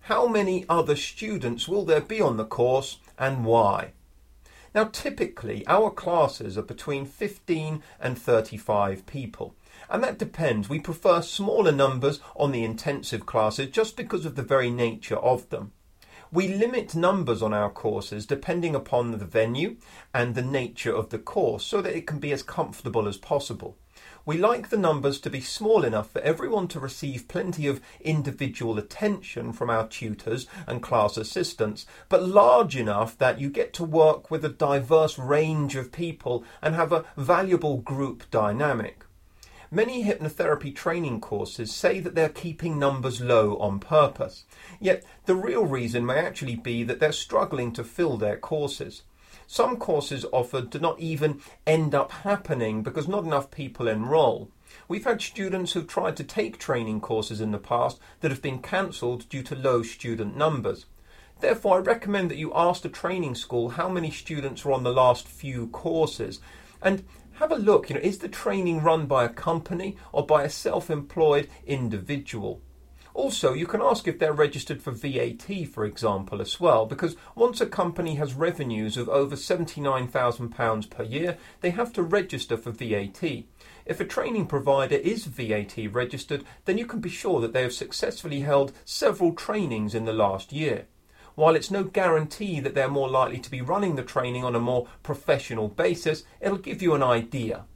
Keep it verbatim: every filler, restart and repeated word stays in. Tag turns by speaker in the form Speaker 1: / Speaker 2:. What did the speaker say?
Speaker 1: how many other students will there be on the course and why? Now, typically, our classes are between fifteen and thirty-five people. And that depends. We prefer smaller numbers on the intensive classes just because of the very nature of them. We limit numbers on our courses depending upon the venue and the nature of the course so that it can be as comfortable as possible. We like the numbers to be small enough for everyone to receive plenty of individual attention from our tutors and class assistants, but large enough that you get to work with a diverse range of people and have a valuable group dynamic. Many hypnotherapy training courses say that they're keeping numbers low on purpose, yet the real reason may actually be that they're struggling to fill their courses. Some courses offered do not even end up happening because not enough people enroll. We've had students who've tried to take training courses in the past that have been cancelled due to low student numbers. Therefore, I recommend that you ask the training school how many students are on the last few courses and have a look, you know, is the training run by a company or by a self-employed individual? Also, you can ask if they're registered for V A T, for example, as well, because once a company has revenues of over seventy-nine thousand pounds per year, they have to register for V A T. If a training provider is V A T registered, then you can be sure that they have successfully held several trainings in the last year. While it's no guarantee that they're more likely to be running the training on a more professional basis, it'll give you an idea.